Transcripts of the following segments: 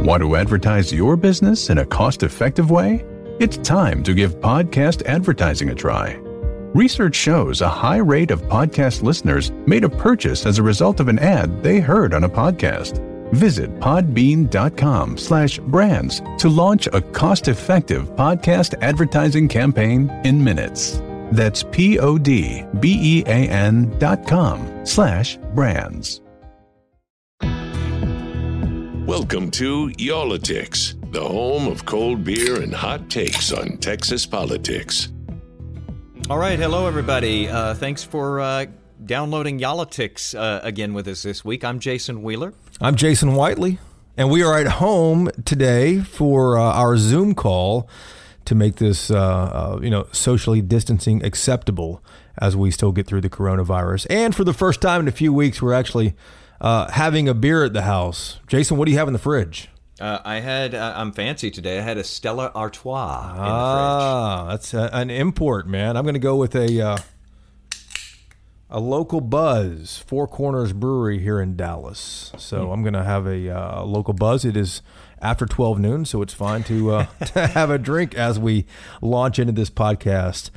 Want to advertise your business in a cost-effective way? It's time to give podcast advertising a try. Research shows a high rate of podcast listeners made a purchase as a result of an ad they heard on a podcast. Visit podbean.com/brands to launch a cost-effective podcast advertising campaign in minutes. That's podbean.com/brands. Welcome to Y'all-itics, the home of cold beer and hot takes on Texas politics. All right, hello everybody. Thanks for downloading Y'all-itics again with us this week. I'm Jason Wheeler. I'm Jason Whiteley, and we are at home today for our Zoom call to make this, socially distancing acceptable as we still get through the coronavirus. And for the first time in a few weeks, we're actually having a beer at the house. Jason, what do you have in the fridge? I'm fancy today. I had a Stella Artois in the fridge. That's an import, man. I'm going to go with a local buzz, Four Corners Brewery here in Dallas. So I'm going to have a local buzz. It is after 12 noon, so it's fine to have a drink as we launch into this podcast.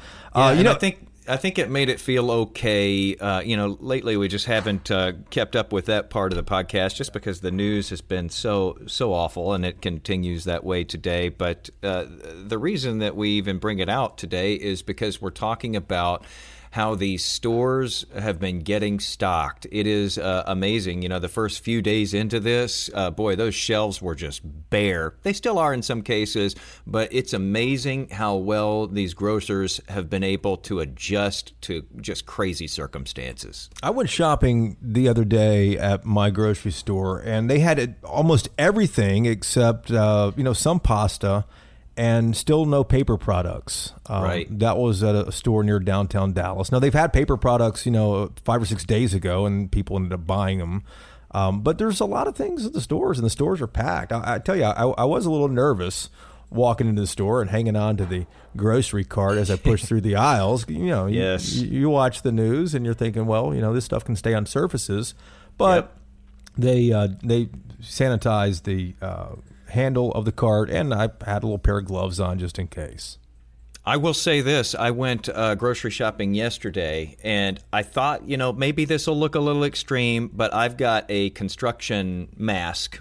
I think it made it feel okay. Lately we just haven't kept up with that part of the podcast just because the news has been so awful, and it continues that way today. But the reason that we even bring it out today is because we're talking about how these stores have been getting stocked. It is amazing. The first few days into this, those shelves were just bare. They still are in some cases, but it's amazing how well these grocers have been able to adjust to just crazy circumstances. I went shopping the other day at my grocery store, and they had almost everything except, some pasta, and still no paper products. Right. That was at a store near downtown Dallas. Now, they've had paper products, 5 or 6 days ago, and people ended up buying them. But there's a lot of things at the stores, and the stores are packed. I tell you, I was a little nervous walking into the store and hanging on to the grocery cart as I pushed through the aisles. Yes. You watch the news, and you're thinking, well, this stuff can stay on surfaces. But they sanitized the handle of the cart, and I had a little pair of gloves on just in case. I will say this. I went grocery shopping yesterday, and I thought, maybe this will look a little extreme, but I've got a construction mask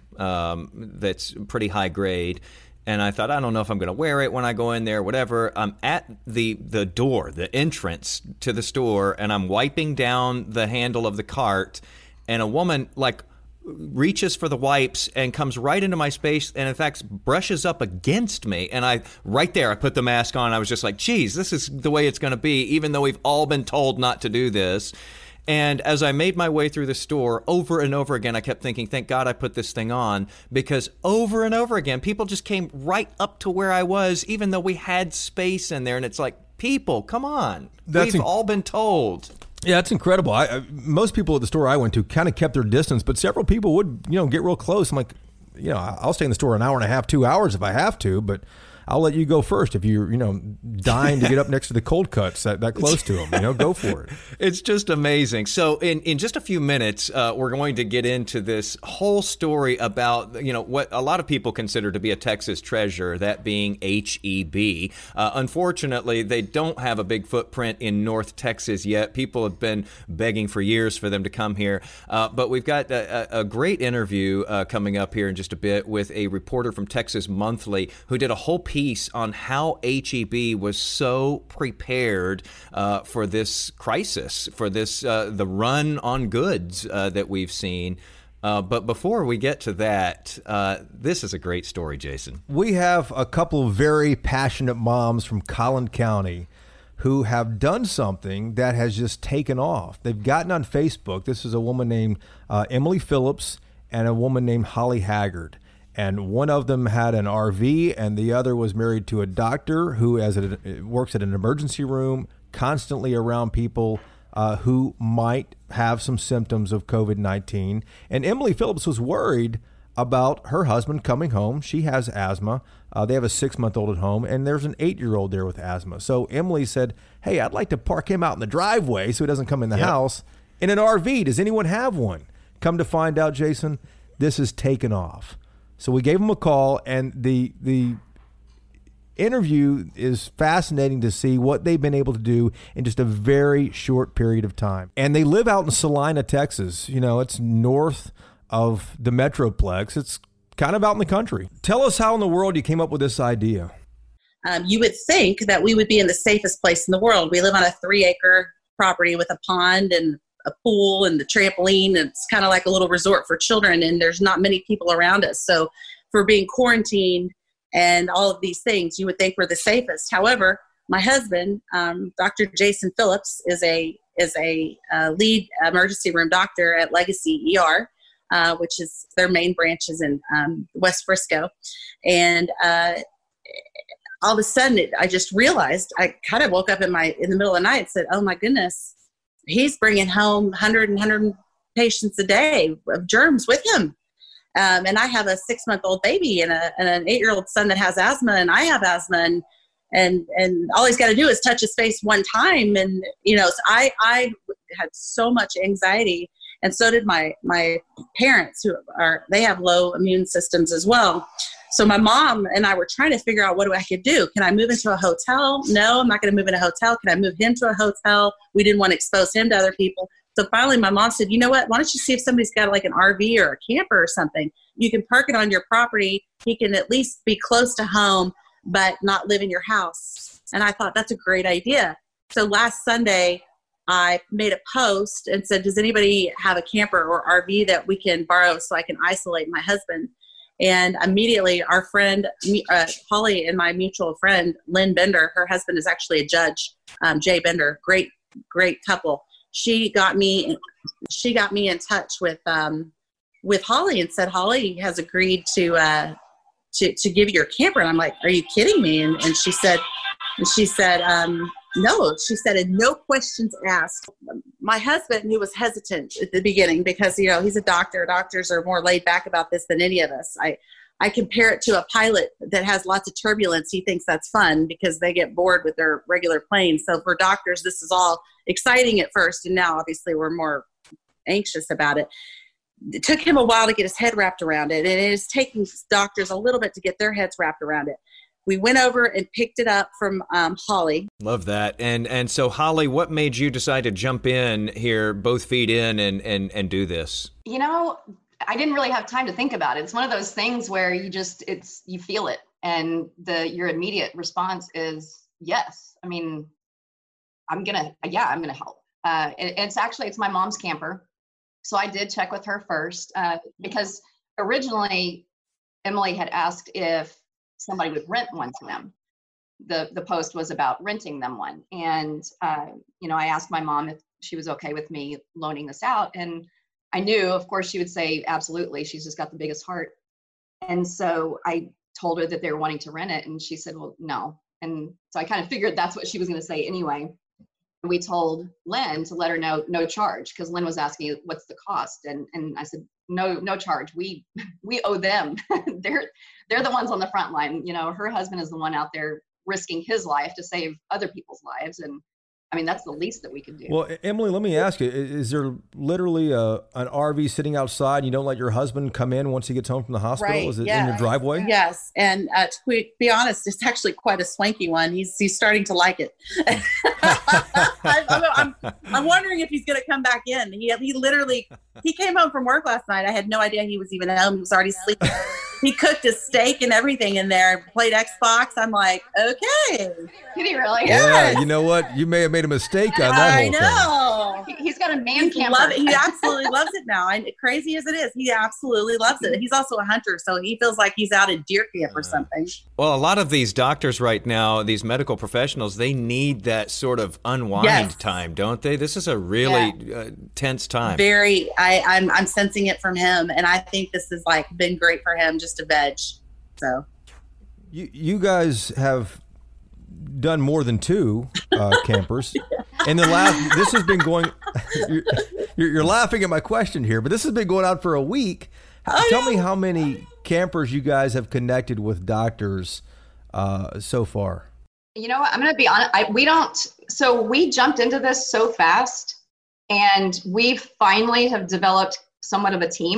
that's pretty high grade, and I thought, I don't know if I'm going to wear it when I go in there, whatever. I'm at the door, the entrance to the store, and I'm wiping down the handle of the cart, and a woman, reaches for the wipes and comes right into my space and in fact brushes up against me, and I put the mask on. I was just like, geez, this is the way it's going to be, even though we've all been told not to do this. And as I made my way through the store over and over again, I kept thinking, thank God I put this thing on, because over and over again people just came right up to where I was, even though we had space in there. And it's like, people, come on. We've all been told. Yeah, it's incredible. Most people at the store I went to kind of kept their distance, but several people would, get real close. I'm like, I'll stay in the store an hour and a half, 2 hours if I have to, but I'll let you go first if you're, dying to get up next to the cold cuts that close to them. Go for it. It's just amazing. So in just a few minutes, we're going to get into this whole story about, what a lot of people consider to be a Texas treasure, that being H-E-B. Unfortunately, they don't have a big footprint in North Texas yet. People have been begging for years for them to come here. But we've got a great interview coming up here in just a bit with a reporter from Texas Monthly who did a whole piece on how H-E-B was so prepared for this crisis, for this the run on goods that we've seen. But before we get to that, this is a great story, Jason. We have a couple of very passionate moms from Collin County who have done something that has just taken off. They've gotten on Facebook. This is a woman named Emily Phillips and a woman named Holly Haggard. And one of them had an RV, and the other was married to a doctor who works at an emergency room, constantly around people who might have some symptoms of COVID-19. And Emily Phillips was worried about her husband coming home. She has asthma. They have a 6-month-old at home, and there's an 8-year-old there with asthma. So Emily said, hey, I'd like to park him out in the driveway so he doesn't come in the house in an RV. Does anyone have one? Come to find out, Jason, this has taken off. So we gave them a call, and the interview is fascinating to see what they've been able to do in just a very short period of time. And they live out in Salina, Texas. You know, it's north of the Metroplex. It's kind of out in the country. Tell us how in the world you came up with this idea. You would think that we would be in the safest place in the world. We live on a 3-acre property with a pond and a pool and the trampoline. And it's kind of like a little resort for children, and there's not many people around us. So for being quarantined and all of these things, you would think we're the safest. However, my husband, Dr. Jason Phillips, is a lead emergency room doctor at Legacy ER, which is their main branch is in West Frisco. And all of a sudden, I just realized, I kind of woke up in the middle of the night and said, oh my goodness, he's bringing home 100 patients a day of germs with him. And I have a 6-month-old baby and an 8-year-old son that has asthma, and I have asthma, and all he's got to do is touch his face one time. And, so I had so much anxiety, and so did my parents they have low immune systems as well. So my mom and I were trying to figure out what I could do. Can I move into a hotel? No, I'm not going to move in a hotel. Can I move him to a hotel? We didn't want to expose him to other people. So finally my mom said, you know what, why don't you see if somebody's got like an RV or a camper or something. You can park it on your property. He can at least be close to home, but not live in your house. And I thought that's a great idea. So last Sunday, I made a post and said, does anybody have a camper or RV that we can borrow so I can isolate my husband? And immediately our friend, Holly, and my mutual friend, Lynn Bender, her husband is actually a judge, Jay Bender, great couple. She got me in touch with Holly and said, Holly has agreed to give you your camper. And I'm like, are you kidding me? And she said, no, she said, and no questions asked. My husband, who was hesitant at the beginning because, he's a doctor. Doctors are more laid back about this than any of us. I compare it to a pilot that has lots of turbulence. He thinks that's fun because they get bored with their regular plane. So for doctors, this is all exciting at first. And now obviously we're more anxious about it. It took him a while to get his head wrapped around it. And it is taking doctors a little bit to get their heads wrapped around it. We went over and picked it up from Holly. Love that. And so, Holly, what made you decide to jump in here, both feet in, and do this? I didn't really have time to think about it. It's one of those things where you feel it, and your immediate response is yes. I mean, I'm gonna help. It's my mom's camper, so I did check with her first because originally Emily had asked if somebody would rent one to them. The post was about renting them one. And, I asked my mom if she was okay with me loaning this out. And I knew, of course, she would say, absolutely. She's just got the biggest heart. And so I told her that they were wanting to rent it. And she said, well, no. And so I kind of figured that's what she was going to say anyway. We told Lynn to let her know no charge, because Lynn was asking what's the cost. And I said, no charge. We owe them. They're the ones on the front line. Her husband is the one out there risking his life to save other people's lives. And I mean, that's the least that we could do. Well, Emily, let me ask you, is there literally an RV sitting outside and you don't let your husband come in once he gets home from the hospital? Right, is it in your driveway? Yes. And to be honest, it's actually quite a swanky one. He's starting to like it. I'm wondering if he's going to come back in. He came home from work last night. I had no idea he was even home. He was already sleeping. He cooked his steak and everything in there, played Xbox. I'm like, okay. Did he really? Yes. Yeah, you know what? You may have made a mistake on that whole thing. I know. He's got a man camper. He absolutely loves it now. And crazy as it is, he absolutely loves it. He's also a hunter, so he feels like he's out at deer camp or something. Well, a lot of these doctors right now, these medical professionals, they need that sort of unwind time, don't they? This is a really tense time. Very. I'm sensing it from him, and I think this has been great for him just to veg. So you guys have done more than 2 campers. And this has been going, you're laughing at my question here, but this has been going on for a week. Tell me how many campers you guys have connected with doctors so far. You know what? I'm going to be honest. We jumped into this so fast, and we finally have developed somewhat of a team.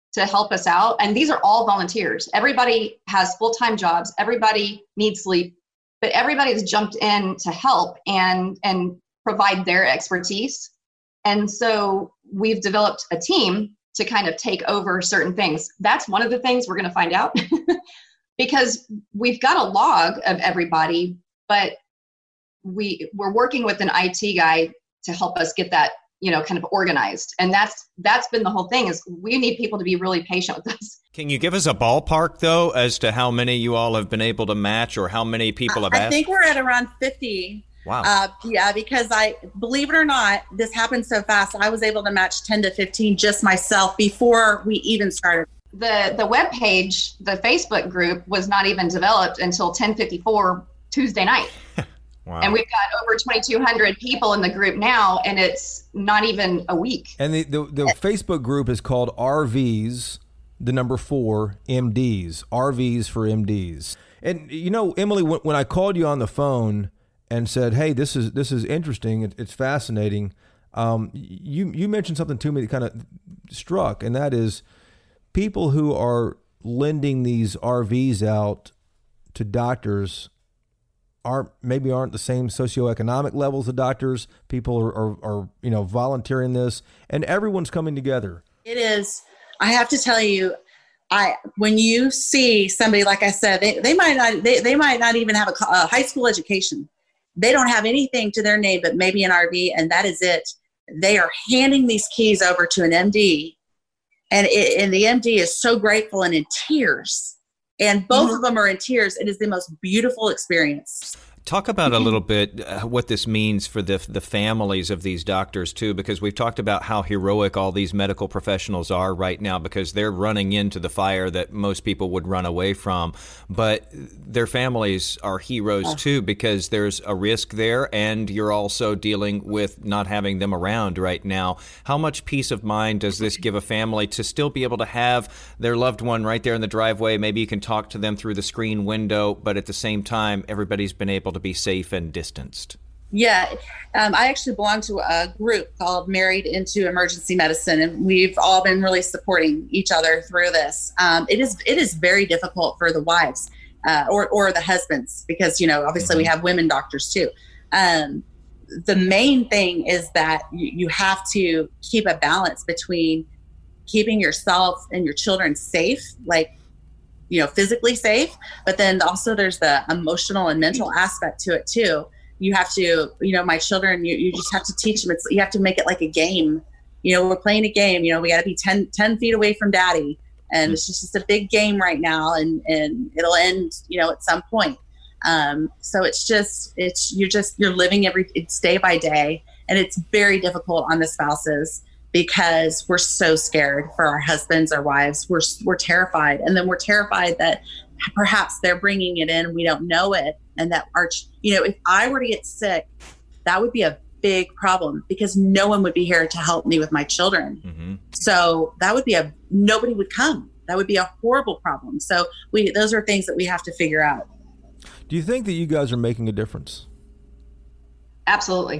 to help us out. And these are all volunteers. Everybody has full-time jobs. Everybody needs sleep, but everybody's jumped in to help and provide their expertise. And so we've developed a team to kind of take over certain things. That's one of the things we're going to find out because we've got a log of everybody, but we're working with an IT guy to help us get that, kind of organized. And that's been the whole thing, is we need people to be really patient with us. Can you give us a ballpark, though, as to how many you all have been able to match or how many people have asked? I think we're at around 50. Wow. Yeah, because believe it or not, this happened so fast. I was able to match 10 to 15 just myself before we even started. The web page, the Facebook group, was not even developed until 10:54 Tuesday night. Wow. And we've got over 2,200 people in the group now, and it's not even a week. And the Facebook group is called RVs, the number 4 MDs, RVs for MDs. And Emily, when I called you on the phone and said, "Hey, this is interesting. It's fascinating." You mentioned something to me that kind of struck, and that is people who are lending these RVs out to doctors aren't the same socioeconomic levels of doctors. People are volunteering this, and everyone's coming together. It is. I have to tell you, when you see somebody, like I said, they might not even have a high school education. They don't have anything to their name but maybe an RV, and that is it. They are handing these keys over to an MD, and the MD is so grateful and in tears. And both of them are in tears. It is the most beautiful experience. Talk about a little bit what this means for the families of these doctors, too, because we've talked about how heroic all these medical professionals are right now because they're running into the fire that most people would run away from. But their families are heroes, too, because there's a risk there, and you're also dealing with not having them around right now. How much peace of mind does this give a family to still be able to have their loved one right there in the driveway? Maybe you can talk to them through the screen window, but at the same time, everybody's been able to be safe and distanced. Yeah. I actually belong to a group called Married into Emergency Medicine, and we've all been really supporting each other through this. It is very difficult for the wives or the husbands because, obviously we have women doctors too. The main thing is that you have to keep a balance between keeping yourself and your children safe, physically safe, but then also there's the emotional and mental aspect to it too. You have to, my children, you just have to teach them. You have to make it like a game. We're playing a game, we got to be 10 feet away from daddy. And it's just a big game right now. And it'll end, at some point. So you're living it's day by day, and it's very difficult on the spouses because we're so scared for our husbands, our wives. We're terrified. And then we're terrified that perhaps they're bringing it in, we don't know it. And that if I were to get sick, that would be a big problem because no one would be here to help me with my children. Mm-hmm. So that would be nobody would come. That would be a horrible problem. So those are things that we have to figure out. Do you think that you guys are making a difference? Absolutely.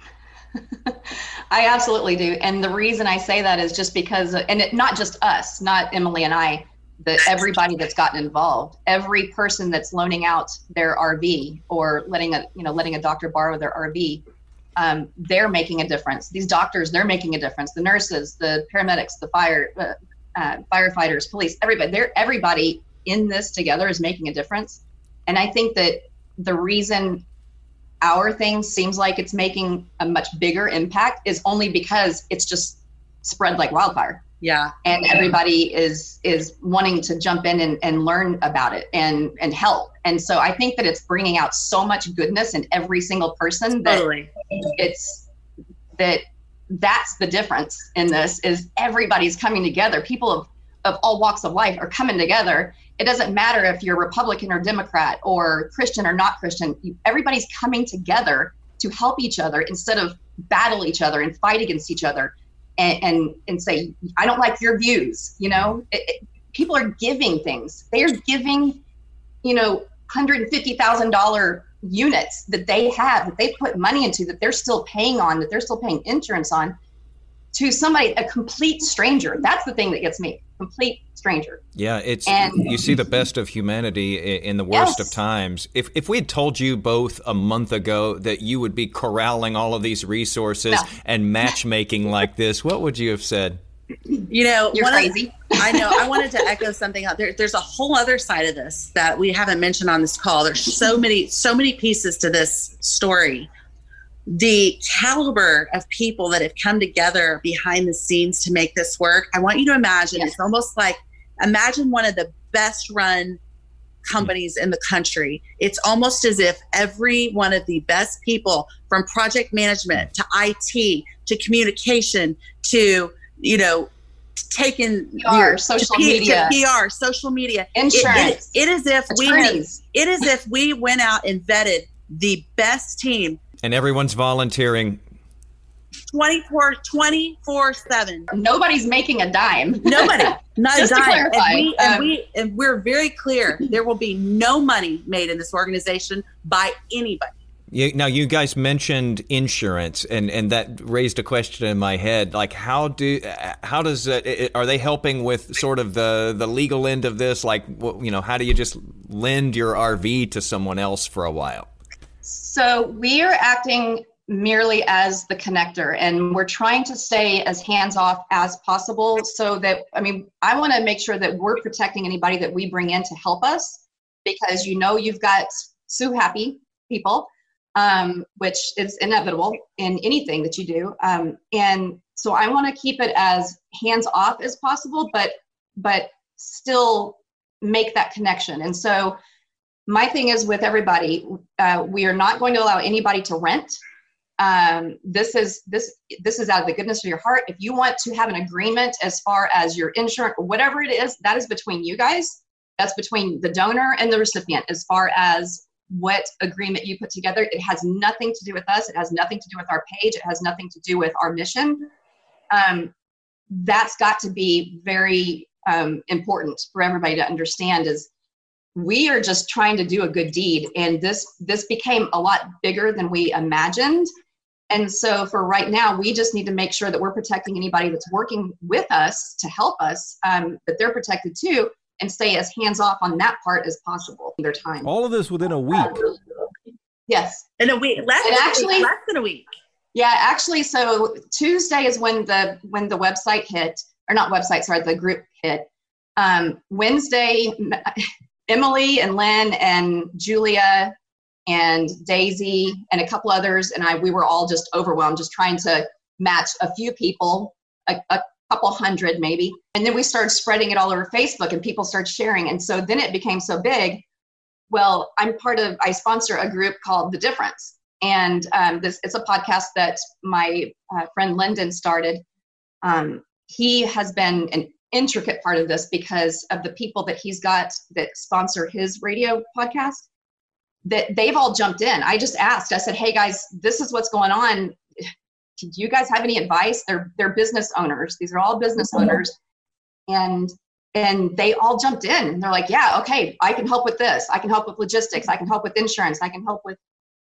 I absolutely do. And the reason I say that is just because, not just us, not Emily and I, that everybody that's gotten involved, every person that's loaning out their RV or letting a doctor borrow their RV, they're making a difference. These doctors, they're making a difference. The nurses, the paramedics, the firefighters, police, everybody in this together is making a difference. And I think that the reason our thing seems like it's making a much bigger impact is only because it's just spread like wildfire. Yeah. And everybody is wanting to jump in and learn about it and help. And so I think that it's bringing out so much goodness in every single person that totally. That's the difference in this is everybody's coming together. People of all walks of life are coming together. It doesn't matter if you're Republican or Democrat or Christian or not Christian. Everybody's coming together to help each other instead of battle each other and fight against each other and say, I don't like your views. People are giving things. They are giving, $150,000 units that they have, that they put money into, that they're still paying on, that they're still paying insurance on, to somebody, a complete stranger. That's the thing that gets me. complete stranger. Yeah, you see the best of humanity in the worst of times. If we had told you both a month ago that you would be corralling all of these resources and matchmaking like this, what would you have said? You're crazy. I know. I wanted to echo something out there. There's a whole other side of this that we haven't mentioned on this call. There's so many pieces to this story. The caliber of people that have come together behind the scenes to make this work. I want you to imagine, it's almost like, imagine one of the best run companies in the country. It's almost as if every one of the best people, from project management to IT to communication to, taking PR, social media, insurance. It is as if we went out and vetted the best team. And everyone's volunteering 24/7. Nobody's making a dime. Nobody, not Just a dime. To clarify, And we're very clear. There will be no money made in this organization by anybody. Now, you guys mentioned insurance, and that raised a question in my head. Like, how does are they helping with sort of the legal end of this? Like, how do you just lend your RV to someone else for a while? So we are acting merely as the connector, and we're trying to stay as hands-off as possible so that, I want to make sure that we're protecting anybody that we bring in to help us, because you've got sue happy people, which is inevitable in anything that you do. And so I want to keep it as hands-off as possible, but still make that connection. And so my thing is with everybody, we are not going to allow anybody to rent. This is out of the goodness of your heart. If you want to have an agreement as far as your insurance or whatever it is, that is between you guys. That's between the donor and the recipient. As far as what agreement you put together, it has nothing to do with us. It has nothing to do with our page. It has nothing to do with our mission. That's got to be very important for everybody to understand, is we are just trying to do a good deed. And this became a lot bigger than we imagined. And so for right now, we just need to make sure that we're protecting anybody that's working with us to help us, that they're protected too, and stay as hands-off on that part as possible in their time. All of this within a week. Yes. In a week. Less than a week. Yeah, actually, so Tuesday is when the website hit, or not website, sorry, the group hit. Wednesday, Emily and Lynn and Julia and Daisy and a couple others and we were all just overwhelmed, just trying to match a few people, a couple hundred maybe. And then we started spreading it all over Facebook and people started sharing. And so then it became so big. Well, I sponsor a group called The Difference. And it's a podcast that my friend Lyndon started. He has been an intricate part of this because of the people that he's got that sponsor his radio podcast, that they've all jumped in. I just asked, I said, hey guys, this is what's going on. Do you guys have any advice? They're business owners. These are all business owners. And they all jumped in. They're like, yeah, okay, I can help with this. I can help with logistics. I can help with insurance. I can help with,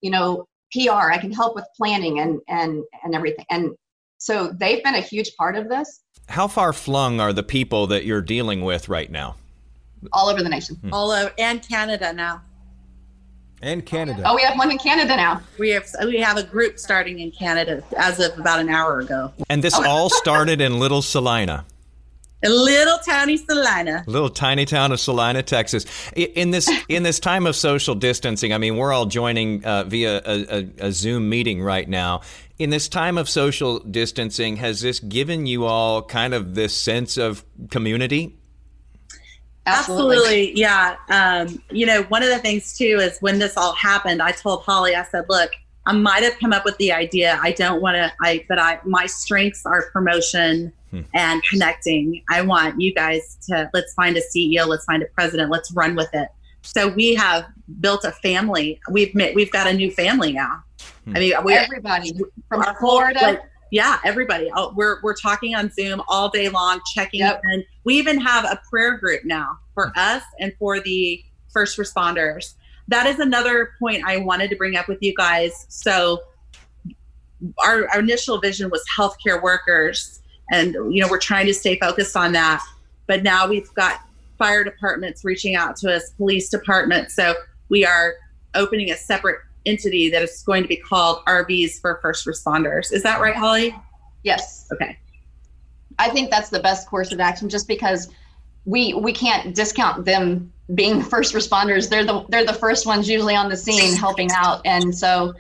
PR. I can help with planning and everything. And so they've been a huge part of this. How far flung are the people that you're dealing with right now? All over the nation. All over, and Canada now. And Canada. Oh, we have one in Canada now. We have a group starting in Canada as of about an hour ago. And this all started in Little Salina. A little tiny Salina. Little tiny town of Salina, Texas. In this time of social distancing, we're all joining via a Zoom meeting right now. In this time of social distancing, has this given you all kind of this sense of community? Absolutely. Yeah. One of the things too is when this all happened, I told Holly, I said, look, I might have come up with the idea. I don't want to, my strengths are promotion and connecting. I want you guys to, let's find a CEO, let's find a president, let's run with it. So we have built a family. We've got a new family now. Everybody from Florida. Everybody. We're talking on Zoom all day long, checking in. We even have a prayer group now for us and for the first responders. That is another point I wanted to bring up with you guys. So our initial vision was healthcare workers, and we're trying to stay focused on that. but now we've got fire departments reaching out to us, police departments. So we are opening a separate entity that is going to be called RVs for First Responders. Is that right, Holly? Yes. Okay. I think that's the best course of action, just because we can't discount them being first responders. They're the first ones usually on the scene helping out. And so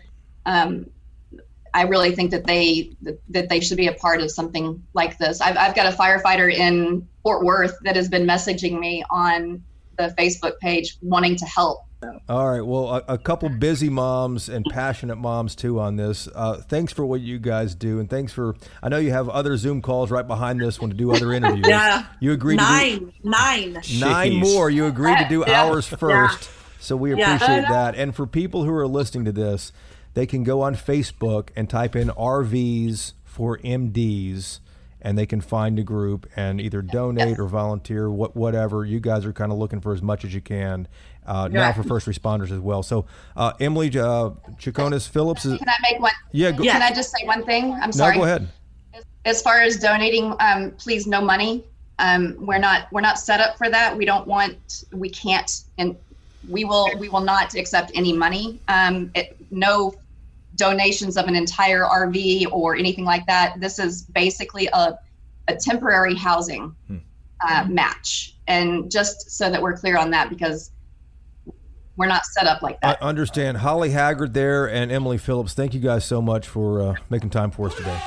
I really think that they should be a part of something like this. I've got a firefighter in Fort Worth that has been messaging me on the Facebook page wanting to help. All right. Well, a couple busy moms and passionate moms too on this. Thanks for what you guys do, and thanks for. I know you have other Zoom calls right behind this one to do other interviews. Yeah. You agreed nine more. You agreed to do ours first, Yeah. so we appreciate that. And for people who are listening to this, they can go on Facebook and type in RVs for MDs. And they can find a group and either donate or volunteer, whatever. You guys are kind of looking for as much as you can now for first responders as well. So, Emily Chaconas Phillips. Can I make one? Yeah. Can I just say one thing? I'm sorry. No, go ahead. As far as donating, please, no money. We're not set up for that. We can't, and we will not accept any money. No donations of an entire RV or anything like that. This is basically a temporary housing match. And just so that we're clear on that, because we're not set up like that. I understand. Holly Haggard there and Emily Phillips, thank you guys so much for making time for us today.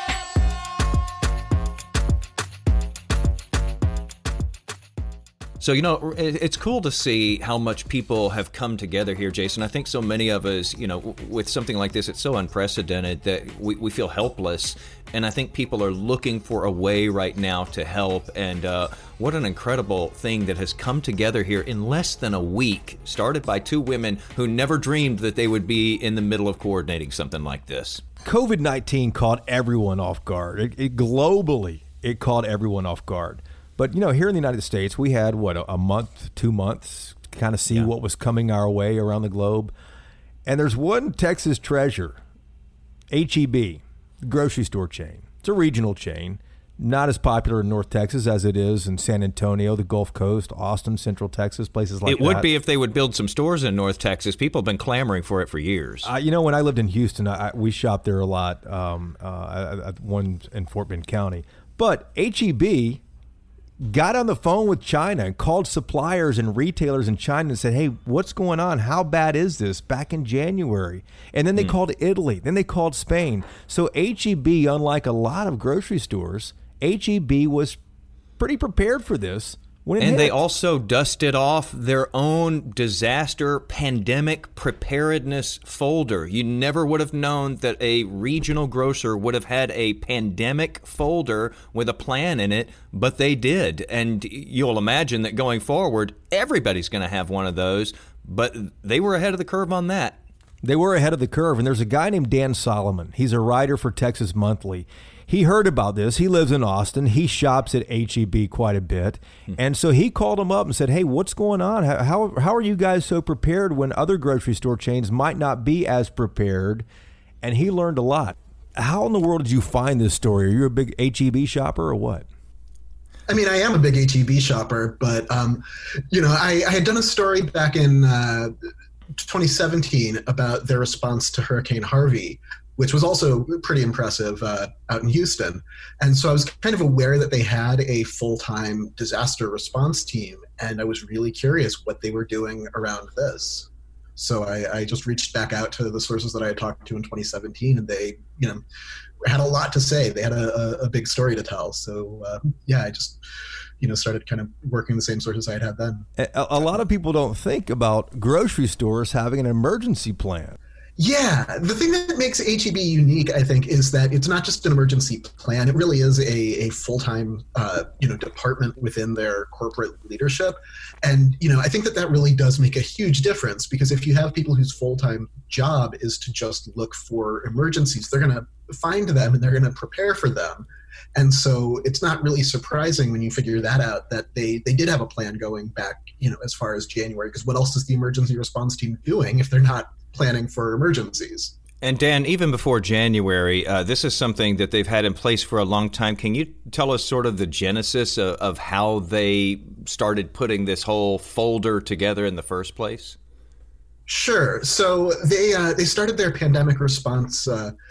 So, it's cool to see how much people have come together here, Jason. I think so many of us, with something like this, it's so unprecedented that we feel helpless. And I think people are looking for a way right now to help. And what an incredible thing that has come together here in less than a week, started by two women who never dreamed that they would be in the middle of coordinating something like this. COVID-19 caught everyone off guard. Globally, it caught everyone off guard. But, here in the United States, we had, a month, 2 months to kind of see what was coming our way around the globe. And there's one Texas treasure, H-E-B, grocery store chain. It's a regional chain, not as popular in North Texas as it is in San Antonio, the Gulf Coast, Austin, Central Texas, places like that. It would be if they would build some stores in North Texas. People have been clamoring for it for years. When I lived in Houston, we shopped there a lot, at one in Fort Bend County. But H-E-B got on the phone with China and called suppliers and retailers in China and said, hey, what's going on? How bad is this? Back in January. And then they called Italy. Then they called Spain. So H-E-B, unlike a lot of grocery stores, H-E-B was pretty prepared for this. And they also dusted off their own disaster pandemic preparedness folder. You never would have known that a regional grocer would have had a pandemic folder with a plan in it, but they did. And you'll imagine that going forward, everybody's going to have one of those, but they were ahead of the curve on that. They were ahead of the curve, and there's a guy named Dan Solomon. He's a writer for Texas Monthly. He heard about this. He lives in Austin. He shops at H-E-B quite a bit. And so he called him up and said, hey, what's going on? How are you guys so prepared when other grocery store chains might not be as prepared? And he learned a lot. How in the world did you find this story? Are you a big H-E-B shopper or what? I mean, I am a big H-E-B shopper, but, I had done a story back in 2017 about their response to Hurricane Harvey, which was also pretty impressive out in Houston. And so I was kind of aware that they had a full-time disaster response team, and I was really curious what they were doing around this. So I just reached back out to the sources that I had talked to in 2017, and they, had a lot to say. They had a big story to tell. So I just, started kind of working the same sources I had then. A lot of people don't think about grocery stores having an emergency plan. Yeah, the thing that makes H-E-B unique, I think, is that it's not just an emergency plan. It really is a full-time, department within their corporate leadership. And, I think that really does make a huge difference, because if you have people whose full-time job is to just look for emergencies, they're going to find them and they're going to prepare for them. And so it's not really surprising when you figure that out, that they did have a plan going back, as far as January, because what else is the emergency response team doing if they're not planning for emergencies? And Dan, even before January, this is something that they've had in place for a long time. Can you tell us sort of the genesis of how they started putting this whole folder together in the first place? Sure. So they started their pandemic response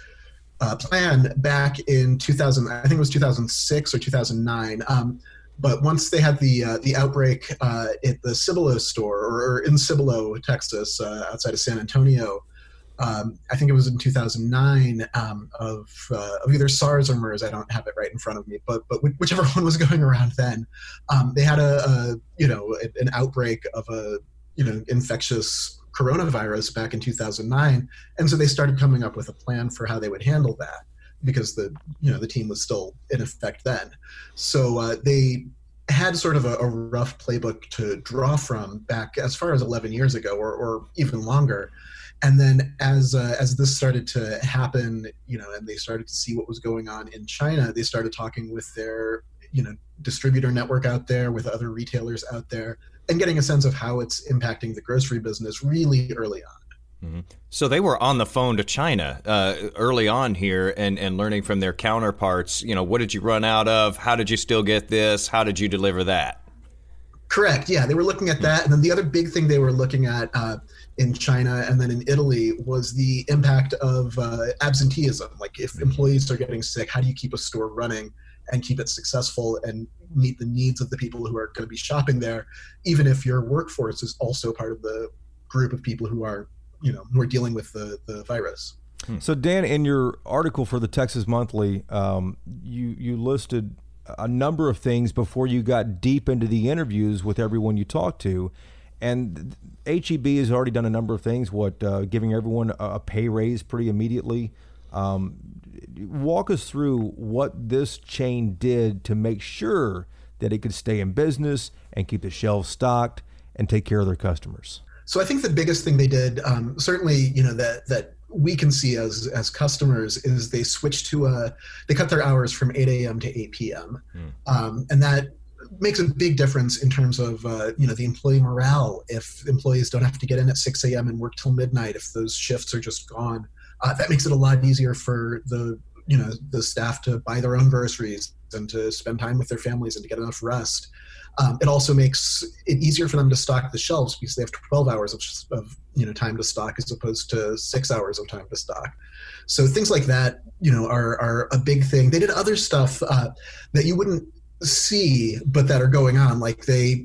plan back in 2000. I think it was 2006 or 2009. But once they had the outbreak at the Cibolo store, or in Cibolo, Texas, outside of San Antonio, I think it was in 2009, of either SARS or MERS. I don't have it right in front of me, but whichever one was going around then, they had an outbreak of a infectious coronavirus back in 2009, and so they started coming up with a plan for how they would handle that, because the team was still in effect then. So they had sort of a rough playbook to draw from back as far as 11 years ago, or even longer. And then as this started to happen, and they started to see what was going on in China, they started talking with their distributor network out there, with other retailers out there, and getting a sense of how it's impacting the grocery business really early on. Mm-hmm. So they were on the phone to China early on here and learning from their counterparts, what did you run out of? How did you still get this? How did you deliver that? Correct. Yeah, they were looking at that. And then the other big thing they were looking at in China and then in Italy was the impact of absenteeism. Like, if employees are getting sick, how do you keep a store running and keep it successful and meet the needs of the people who are going to be shopping there, even if your workforce is also part of the group of people who are dealing with the virus. So Dan, in your article for the Texas Monthly, you listed a number of things before you got deep into the interviews with everyone you talked to. And HEB has already done a number of things, giving everyone a pay raise pretty immediately. Walk us through what this chain did to make sure that it could stay in business and keep the shelves stocked and take care of their customers. So I think the biggest thing they did, certainly, that we can see as customers, is they switched they cut their hours from 8 a.m. to 8 p.m. And that makes a big difference in terms of, the employee morale. If employees don't have to get in at 6 a.m. and work till midnight, if those shifts are just gone, that makes it a lot easier for the staff to buy their own groceries and to spend time with their families and to get enough rest. It also makes it easier for them to stock the shelves, because they have 12 hours of time to stock as opposed to 6 hours of time to stock. So things like that, are a big thing. They did other stuff that you wouldn't see, but that are going on. Like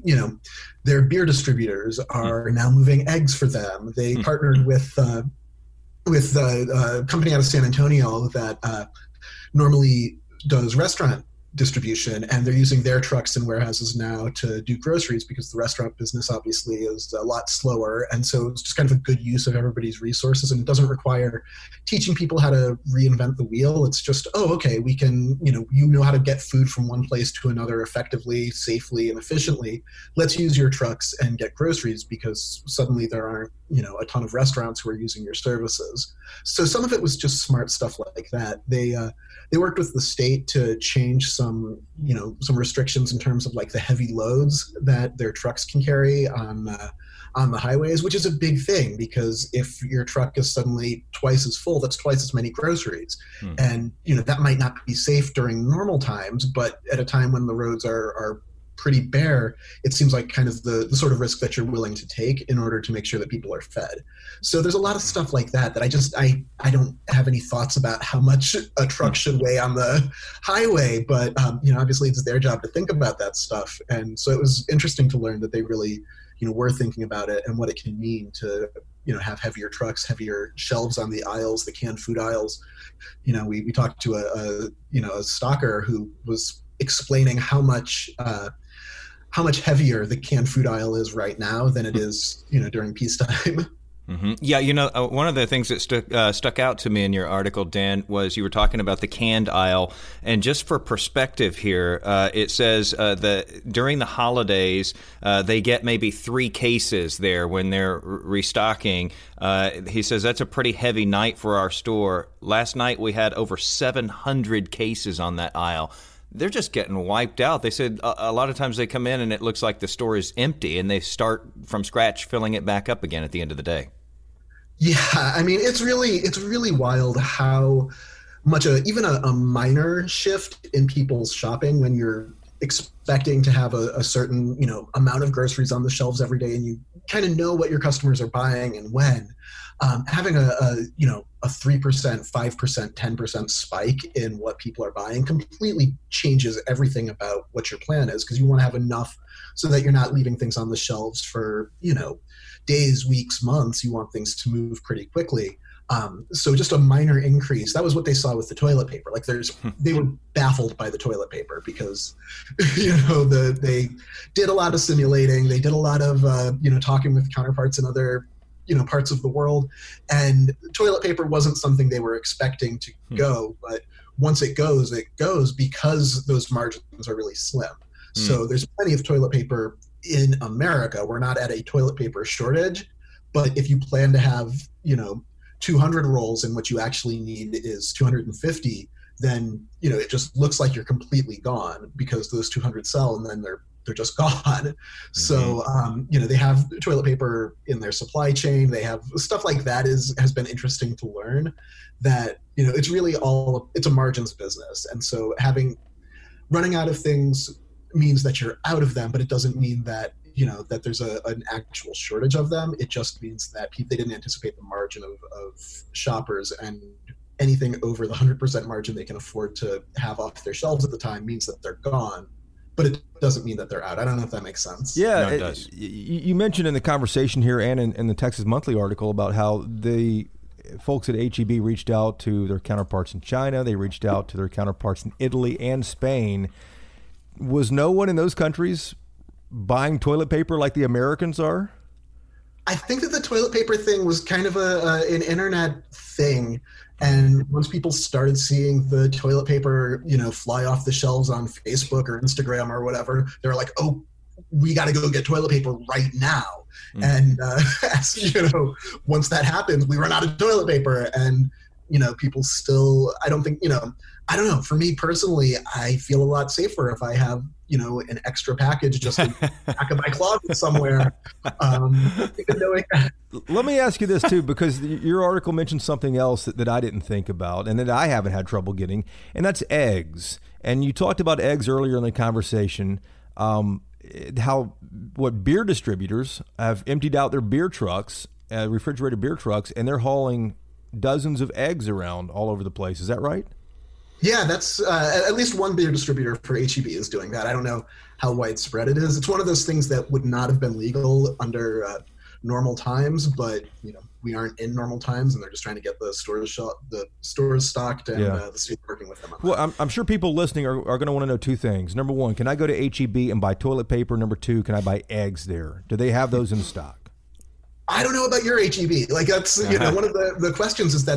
their beer distributors are now moving eggs for them. They partnered with a company out of San Antonio that normally does restaurant distribution, and they're using their trucks and warehouses now to do groceries, because the restaurant business obviously is a lot slower. And so it's just kind of a good use of everybody's resources, and it doesn't require teaching people how to reinvent the wheel. It's just, okay, we can, how to get food from one place to another effectively, safely, and efficiently. Let's use your trucks and get groceries, because suddenly there aren't, a ton of restaurants who are using your services. So some of it was just smart stuff like that. They worked with the state to change some restrictions in terms of like the heavy loads that their trucks can carry on the highways, which is a big thing, because if your truck is suddenly twice as full, that's twice as many groceries. And, that might not be safe during normal times, but at a time when the roads are pretty bare, it seems like kind of the sort of risk that you're willing to take in order to make sure that people are fed. So there's a lot of stuff like that I don't have any thoughts about how much a truck should weigh on the highway, but obviously it's their job to think about that stuff. And so it was interesting to learn that they really were thinking about it and what it can mean to have heavier trucks, heavier shelves on the aisles, the canned food aisles. We talked to a stocker who was explaining how much heavier the canned food aisle is right now than it is, during peacetime. Mm-hmm. Yeah, one of the things that stuck out to me in your article, Dan, was you were talking about the canned aisle. And just for perspective here, it says that during the holidays, they get maybe 3 cases there when they're restocking. He says that's a pretty heavy night for our store. Last night, we had over 700 cases on that aisle. They're just getting wiped out. They said a lot of times they come in and it looks like the store is empty, and they start from scratch filling it back up again at the end of the day. Yeah, I mean, it's really wild how much even a minor shift in people's shopping when you're expecting to have a certain, amount of groceries on the shelves every day, and you kind of know what your customers are buying and when. Having a 3%, 5%, 10% spike in what people are buying completely changes everything about what your plan is, because you want to have enough so that you're not leaving things on the shelves for, days, weeks, months. You want things to move pretty quickly. So just a minor increase. That was what they saw with the toilet paper. Like they were baffled by the toilet paper because, they did a lot of simulating. They did a lot of, talking with counterparts in other, parts of the world. And toilet paper wasn't something they were expecting to go. But once it goes because those margins are really slim. So there's plenty of toilet paper in America. We're not at a toilet paper shortage. But if you plan to have, 200 rolls and what you actually need is 250, then it just looks like you're completely gone because those 200 sell and then they're just gone. Mm-hmm. So they have toilet paper in their supply chain. They have stuff like that has been interesting to learn that it's really it's a margins business. And so running out of things means that you're out of them, but it doesn't mean that that there's an actual shortage of them. It just means that they didn't anticipate the margin of shoppers, and anything over the 100% margin they can afford to have off their shelves at the time means that they're gone. But it doesn't mean that they're out. I don't know if that makes sense. Yeah, no, it does. You mentioned in the conversation here and in the Texas Monthly article about how the folks at H-E-B reached out to their counterparts in China. They reached out to their counterparts in Italy and Spain. Was no one in those countries buying toilet paper like the Americans are? I think that the toilet paper thing was kind of an internet thing. And once people started seeing the toilet paper, fly off the shelves on Facebook or Instagram or whatever, they were like, oh, we got to go get toilet paper right now. And, once that happened, we run out of toilet paper. And, people still, I don't know. For me personally, I feel a lot safer if I have, an extra package just in the back of my closet somewhere. Let me ask you this too, because your article mentioned something else that I didn't think about and that I haven't had trouble getting, and that's eggs. And you talked about eggs earlier in the conversation, what beer distributors have emptied out their beer trucks, refrigerated beer trucks, and they're hauling dozens of eggs around all over the place. Is that right? Yeah, that's at least one beer distributor for H-E-B is doing that. I don't know how widespread it is. It's one of those things that would not have been legal under normal times, but we aren't in normal times, and they're just trying to get the stores stocked, and the state working with them on Well, that. I'm sure people listening are going to want to know two things. Number one, can I go to H-E-B and buy toilet paper? Number two, can I buy eggs there? Do they have those in stock? I don't know about your H-E-B. Like that's one of the questions is that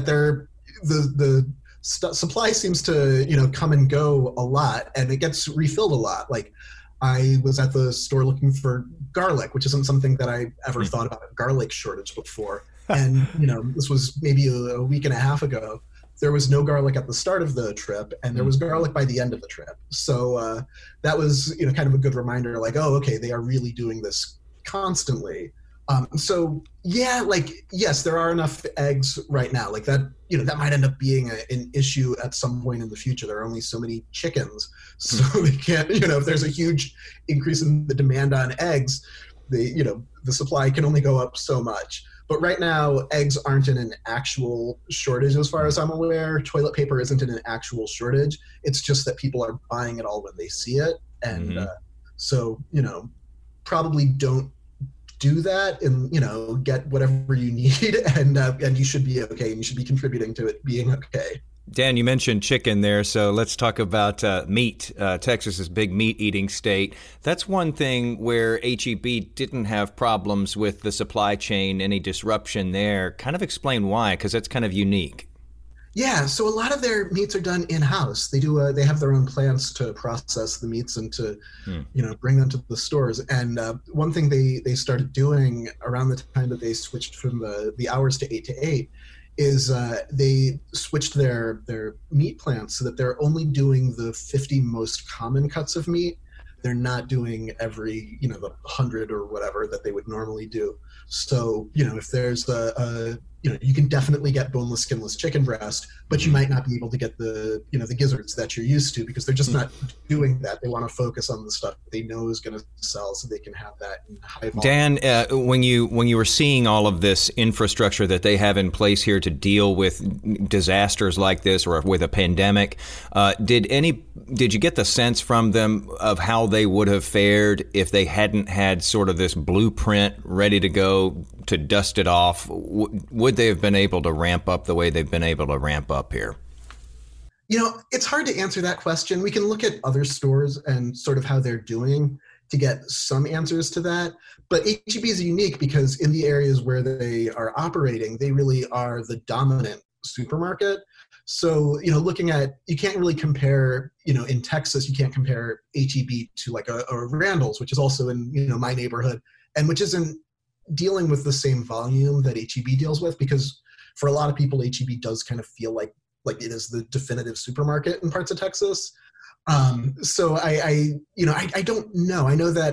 the supply seems to come and go a lot, and it gets refilled a lot. Like I was at the store looking for garlic, which isn't something that I ever thought about a garlic shortage before. And this was maybe a week and a half ago. There was no garlic at the start of the trip, and there was garlic by the end of the trip. So that was kind of a good reminder. Like, oh, okay, they are really doing this constantly. So yeah, yes, there are enough eggs right now. Like that, that might end up being an issue at some point in the future. There are only so many chickens, so they can't, if there's a huge increase in the demand on eggs, the supply can only go up so much. But right now, eggs aren't in an actual shortage as far as I'm aware. Toilet paper isn't in an actual shortage. It's just that people are buying it all when they see it. And so, probably don't do that and get whatever you need, and you should be okay, and you should be contributing to it being okay. Dan, you mentioned chicken there, so let's talk about meat. Texas is a big meat-eating state. That's one thing where H-E-B didn't have problems with the supply chain, any disruption there. Kind of explain why, because that's kind of unique. Yeah, so a lot of their meats are done in-house. They do. They have their own plants to process the meats and to, bring them to the stores. And one thing they started doing around the time that they switched from the hours to 8 to 8 is they switched their meat plants so that they're only doing the 50 most common cuts of meat. They're not doing the 100 or whatever that they would normally do. So, if there's a you can definitely get boneless, skinless chicken breast, but you might not be able to get the gizzards that you're used to, because they're just not doing that. They want to focus on the stuff they know is going to sell, so they can have that in high volume. Dan, when you were seeing all of this infrastructure that they have in place here to deal with disasters like this or with a pandemic, did you get the sense from them of how they would have fared if they hadn't had sort of this blueprint ready to go to dust it off? Would they have been able to ramp up the way they've been able to ramp up here? It's hard to answer that question. We can look at other stores and sort of how they're doing to get some answers to that. But H-E-B is unique because in the areas where they are operating, they really are the dominant supermarket. So, looking at, you can't really compare, in Texas, you can't compare H-E-B to like a Randall's, which is also in, my neighborhood, and which isn't dealing with the same volume that H-E-B deals with, because for a lot of people, H-E-B does kind of feel like it is the definitive supermarket in parts of Texas. So I don't know. I know that,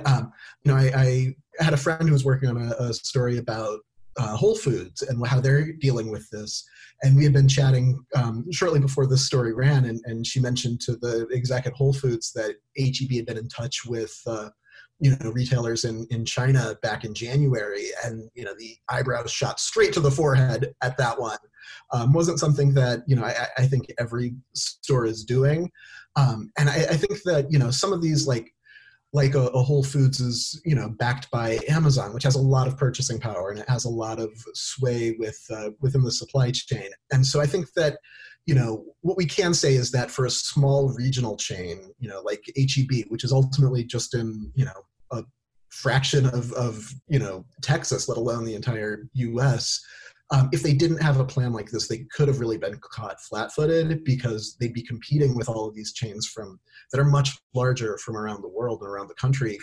I had a friend who was working on a story about Whole Foods and how they're dealing with this. And we had been chatting shortly before this story ran, and she mentioned to the exec at Whole Foods that H-E-B had been in touch with retailers in China back in January, and the eyebrows shot straight to the forehead at that one. Wasn't something that I think every store is doing, and I think that some of these like a Whole Foods is backed by Amazon, which has a lot of purchasing power and it has a lot of sway within the supply chain. And so I think that what we can say is that for a small regional chain, like H-E-B, which is ultimately just in a fraction of Texas, let alone the entire U.S., if they didn't have a plan like this, they could have really been caught flat-footed, because they'd be competing with all of these chains that are much larger from around the world and around the country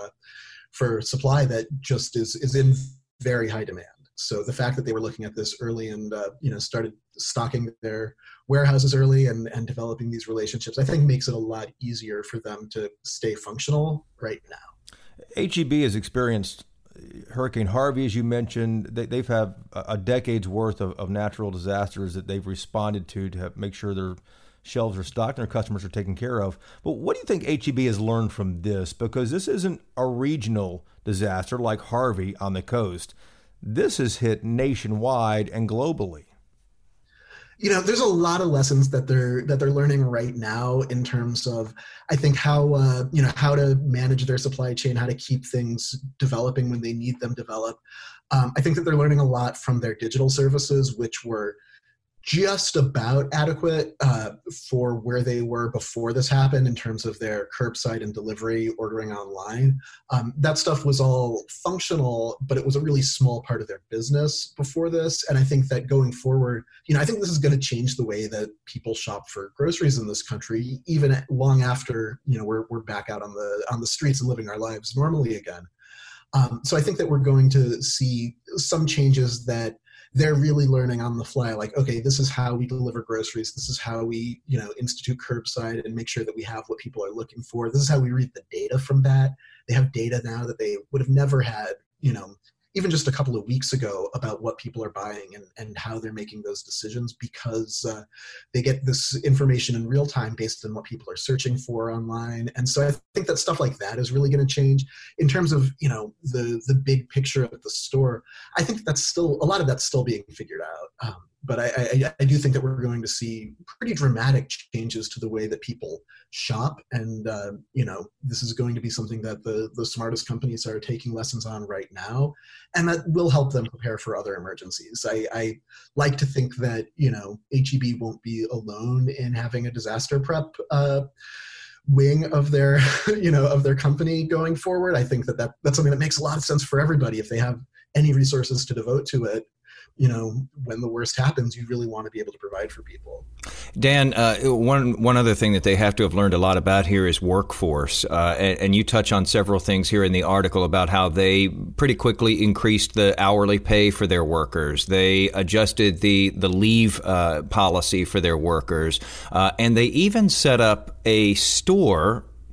for supply that just is in very high demand. So the fact that they were looking at this early and started stocking their warehouses early and developing these relationships, I think makes it a lot easier for them to stay functional right now. H-E-B has experienced Hurricane Harvey, as you mentioned. They've had a decade's worth of natural disasters that they've responded to make sure their shelves are stocked and their customers are taken care of. But what do you think H-E-B has learned from this? Because this isn't a regional disaster like Harvey on the coast. This has hit nationwide and globally. There's a lot of lessons that they're learning right now in terms of, I think, how to manage their supply chain, how to keep things developing when they need them develop. I think that they're learning a lot from their digital services, which were just about adequate for where they were before this happened in terms of their curbside and delivery ordering online. That stuff was all functional, but it was a really small part of their business before this. And I think that going forward, I think this is going to change the way that people shop for groceries in this country, even long after, we're back out on the streets and living our lives normally again. So I think that we're going to see some changes that they're really learning on the fly, like, okay, this is how we deliver groceries. This is how we, institute curbside and make sure that we have what people are looking for. This is how we read the data from that. They have data now that they would have never had, even just a couple of weeks ago, about what people are buying and how they're making those decisions, because they get this information in real time based on what people are searching for online. And so I think that stuff like that is really going to change. In terms of, the big picture of the store, I think that's still, a lot of that's still being figured out. But I do think that we're going to see pretty dramatic changes to the way that people shop. And, this is going to be something that the smartest companies are taking lessons on right now. And that will help them prepare for other emergencies. I like to think that, H-E-B won't be alone in having a disaster prep wing of their, of their company going forward. I think that's something that makes a lot of sense for everybody. If they have any resources to devote to it, when the worst happens, you really want to be able to provide for people. Dan, one other thing that they have to have learned a lot about here is workforce. And you touch on several things here in the article about how they pretty quickly increased the hourly pay for their workers. They adjusted the leave policy for their workers. And they even set up a store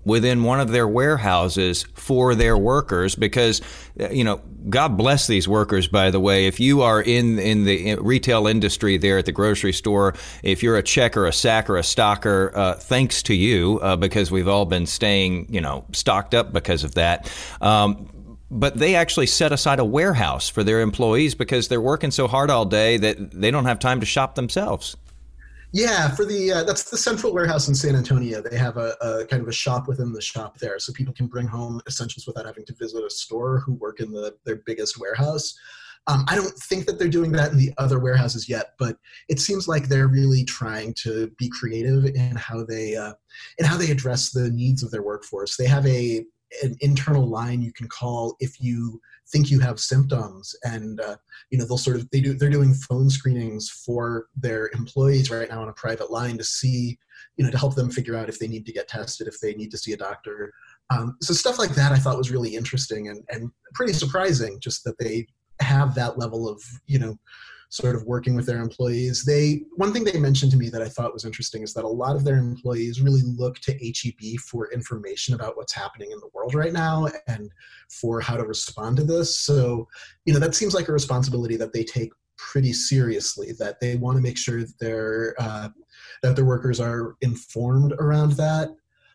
within one of their warehouses for their workers because, God bless these workers, by the way. If you are in the retail industry there at the grocery store, if you're a checker, a sacker, a stocker, thanks to you because we've all been staying, stocked up because of that. But they actually set aside a warehouse for their employees because they're working so hard all day that they don't have time to shop themselves. Yeah, for that's the central warehouse in San Antonio. They have a kind of a shop within the shop there, so people can bring home essentials without having to visit a store who work in their biggest warehouse. I don't think that they're doing that in the other warehouses yet, but it seems like they're really trying to be creative in how they address the needs of their workforce. They have an internal line you can call if you think you have symptoms, and they're doing phone screenings for their employees right now on a private line to see, to help them figure out if they need to get tested, if they need to see a doctor. So stuff like that I thought was really interesting and pretty surprising, just that they have that level of, sort of working with their employees. One thing they mentioned to me that I thought was interesting is that a lot of their employees really look to HEB for information about what's happening in the world right now and for how to respond to this. So, that seems like a responsibility that they take pretty seriously, that they want to make sure that their workers are informed around that.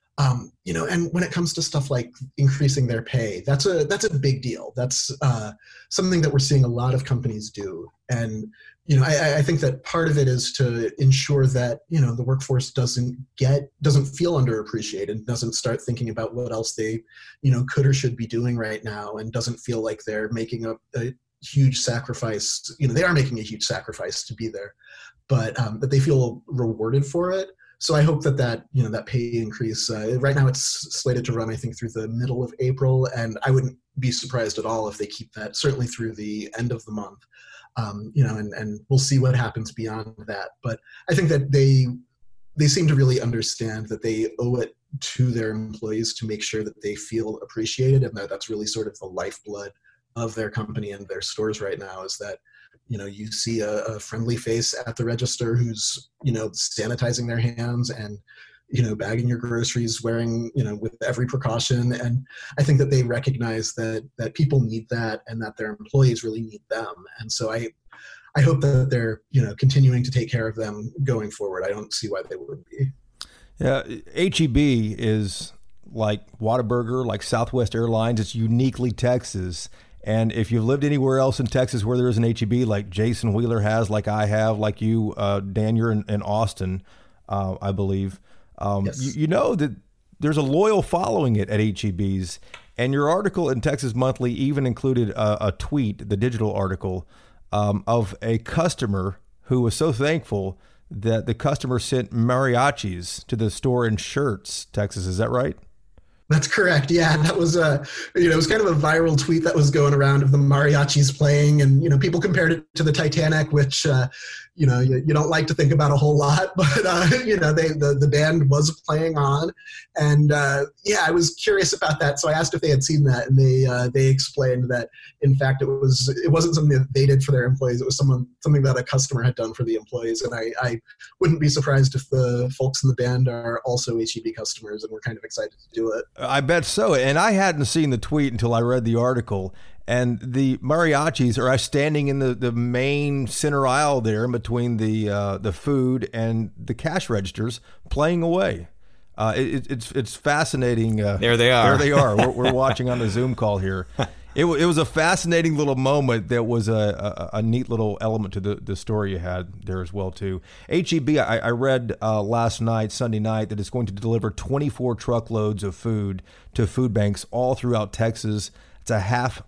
And when it comes to stuff like increasing their pay, that's a big deal. That's something that we're seeing a lot of companies do. And, I think that part of it is to ensure that, the workforce doesn't feel underappreciated, doesn't start thinking about what else they, could or should be doing right now, and doesn't feel like they're making a huge sacrifice. They are making a huge sacrifice to be there, but that they feel rewarded for it. So I hope that pay increase, right now it's slated to run, I think, through the middle of April, and I wouldn't be surprised at all if they keep that certainly through the end of the month, and we'll see what happens beyond that. But I think that they seem to really understand that they owe it to their employees to make sure that they feel appreciated, and that's really sort of the lifeblood of their company and their stores right now, is that you see a friendly face at the register who's, sanitizing their hands and, bagging your groceries, wearing, with every precaution. And I think that they recognize that people need that and that their employees really need them. And so I hope that they're, continuing to take care of them going forward. I don't see why they wouldn't be. Yeah, HEB is like Whataburger, like Southwest Airlines. It's uniquely Texas. And if you've lived anywhere else in Texas where there is an HEB, like Jason Wheeler has, like I have, like you, Dan, you're in Austin, I believe. Yes. You know that there's a loyal following it at HEBs. And your article in Texas Monthly even included a tweet, the digital article, of a customer who was so thankful that the customer sent mariachis to the store in Schertz, Texas. Is that right? That's correct. Yeah, that was it was kind of a viral tweet that was going around of the mariachis playing, and people compared it to the Titanic, which you don't like to think about a whole lot, but the band was playing on, and I was curious about that, so I asked if they had seen that, and they explained that in fact it wasn't something that they did for their employees, it was something that a customer had done for the employees, and I wouldn't be surprised if the folks in the band are also HEB customers, and we're kind of excited to do it. I bet so. And I hadn't seen the tweet until I read the article. And the mariachis are standing in the main center aisle there in between the food and the cash registers playing away. It's fascinating. There they are. There they are. We're watching on the Zoom call here. It was a fascinating little moment that was a neat little element to the story you had there as well, too. HEB, I read last night, Sunday night, that it's going to deliver 24 truckloads of food to food banks all throughout Texas. It's a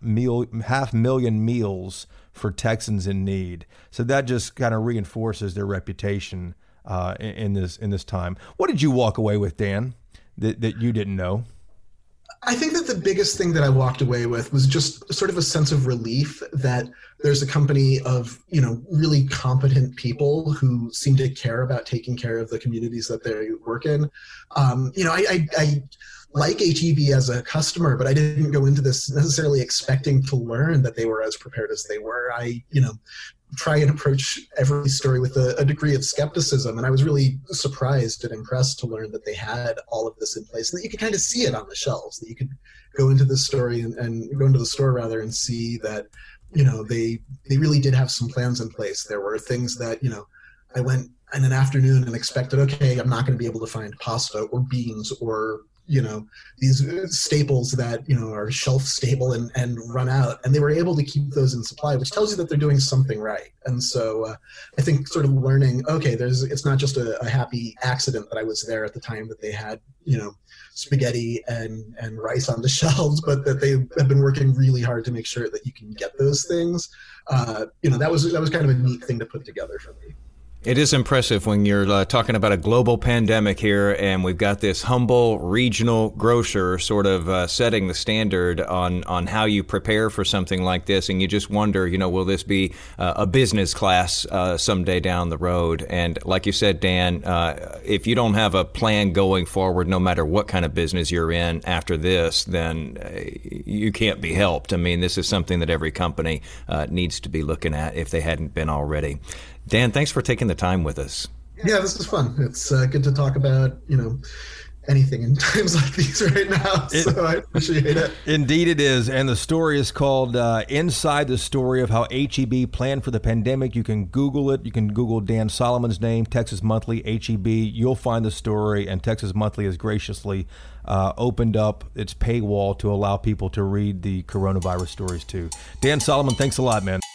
500,000 meals for Texans in need. So that just kind of reinforces their reputation in this time. What did you walk away with, Dan, that you didn't know? I think that the biggest thing that I walked away with was just sort of a sense of relief that there's a company of, really competent people who seem to care about taking care of the communities that they work in. I like HEB as a customer, but I didn't go into this necessarily expecting to learn that they were as prepared as they were. try and approach every story with a degree of skepticism. And I was really surprised and impressed to learn that they had all of this in place, and that you could kind of see it on the shelves, that you could go into the story and go into the store rather and see that, they really did have some plans in place. There were things that, I went in an afternoon and expected, okay, I'm not going to be able to find pasta or beans or, these staples that, are shelf stable and run out. And they were able to keep those in supply, which tells you that they're doing something right. And so I think sort of learning, okay, it's not just a happy accident that I was there at the time that they had, spaghetti and rice on the shelves, but that they have been working really hard to make sure that you can get those things. That was kind of a neat thing to put together for me. It is impressive when you're talking about a global pandemic here, and we've got this humble regional grocer sort of setting the standard on how you prepare for something like this, and you just wonder, will this be a business class someday down the road? And like you said, Dan, if you don't have a plan going forward, no matter what kind of business you're in after this, then you can't be helped. I mean, this is something that every company needs to be looking at if they hadn't been already. Dan, thanks for taking the time with us. Yeah, this is fun. It's good to talk about, anything in times like these right now. So I appreciate it. Indeed it is. And the story is called Inside the Story of How HEB Planned for the Pandemic. You can Google it. You can Google Dan Solomon's name, Texas Monthly, HEB. You'll find the story. And Texas Monthly has graciously opened up its paywall to allow people to read the coronavirus stories too. Dan Solomon, thanks a lot, man.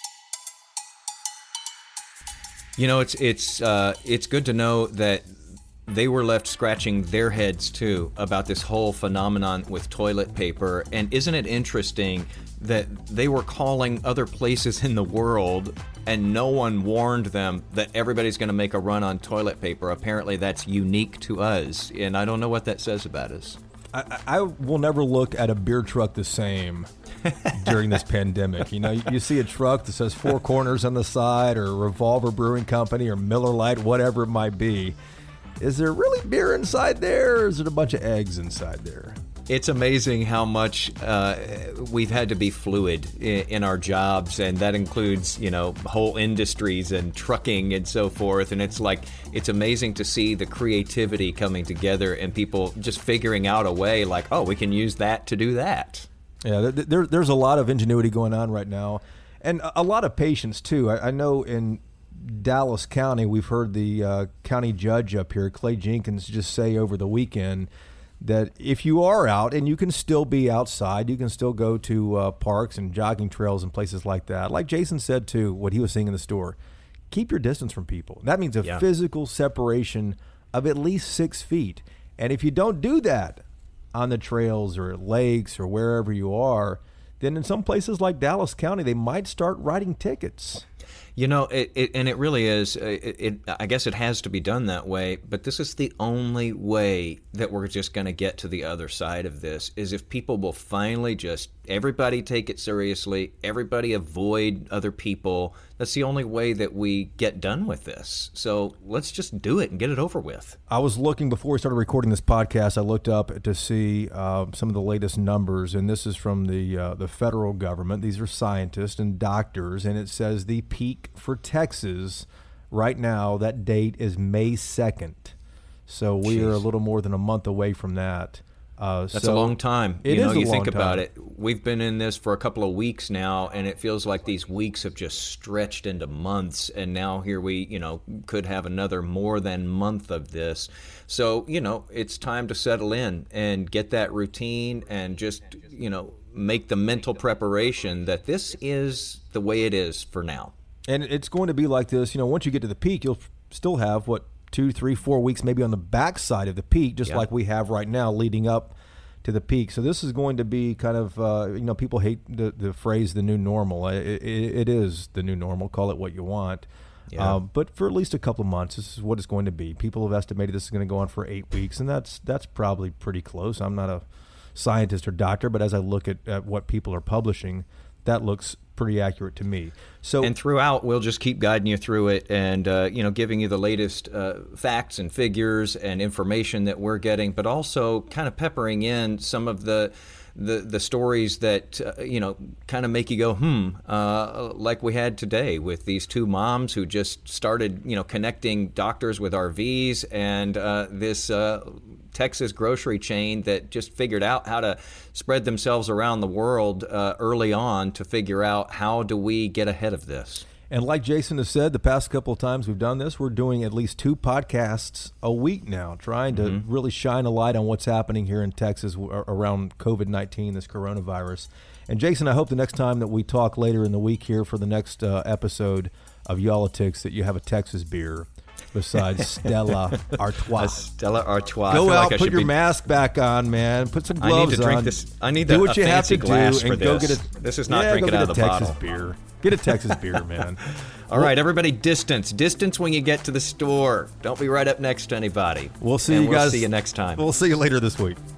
It's good to know that they were left scratching their heads too about this whole phenomenon with toilet paper. And isn't it interesting that they were calling other places in the world and no one warned them that everybody's going to make a run on toilet paper? Apparently that's unique to us, and I don't know what that says about us. I will never look at a beer truck the same during this pandemic. You see a truck that says Four Corners on the side, or Revolver Brewing Company, or Miller Lite, whatever it might be. Is there really beer inside there, or is it a bunch of eggs inside there? It's amazing how much we've had to be fluid in our jobs, and that includes, whole industries and trucking and so forth. And it's amazing to see the creativity coming together and people just figuring out a way like, oh, we can use that to do that. Yeah, there's a lot of ingenuity going on right now, and a lot of patience too. I know in Dallas County, we've heard the county judge up here, Clay Jenkins, just say over the weekend that if you are out, and you can still be outside, you can still go to parks and jogging trails and places like that. Like Jason said too, what he was seeing in the store, keep your distance from people. That means a physical separation of at least 6 feet. And if you don't do that on the trails or lakes or wherever you are, then in some places like Dallas County, they might start writing tickets. It really is. I guess it has to be done that way, but this is the only way that we're just going to get to the other side of this, is if people will finally just, everybody take it seriously, everybody avoid other people. That's the only way that we get done with this. So let's just do it and get it over with. I was looking before we started recording this podcast. I looked up to see some of the latest numbers, and this is from the federal government. These are scientists and doctors, and it says the peak for Texas right now, that date is May 2nd. So we are a little more than a month away from that. That's a long time. You think about it. We've been in this for a couple of weeks now, and it feels like these weeks have just stretched into months. And now here we, could have another more than month of this. So, it's time to settle in and get that routine and just, make the mental preparation that this is the way it is for now. And it's going to be like this. Once you get to the peak, you'll still have 2, 3, 4 weeks maybe on the backside of the peak, just like we have right now leading up to the peak. So this is going to be kind of, people hate the phrase the new normal. It is the new normal. Call it what you want. Yeah. But for at least a couple of months, this is what it's going to be. People have estimated this is going to go on for 8 weeks, and that's probably pretty close. I'm not a scientist or doctor, but as I look at what people are publishing, that looks pretty accurate to me. And throughout, we'll just keep guiding you through it and, giving you the latest facts and figures and information that we're getting, but also kind of peppering in some of the the stories that kind of make you go like we had today with these two moms who just started connecting doctors with RVs, and this Texas grocery chain that just figured out how to spread themselves around the world early on to figure out how do we get ahead of this. And like Jason has said, the past couple of times we've done this, we're doing at least 2 podcasts a week now, trying to really shine a light on what's happening here in Texas around COVID-19, this coronavirus. And Jason, I hope the next time that we talk later in the week here for the next episode of Y'all-itics that you have a Texas beer besides Stella Artois. Stella Artois. Go out, put your mask back on, man. Put some gloves on. I need to drink this. I need do what you have to glass do, for and this. go get a. This is not drinking out of the Texas bottle. Beer. Get a Texas beer, man. All right, everybody, distance when you get to the store. Don't be right up next to anybody. We'll see you guys. We'll see you next time. We'll see you later this week.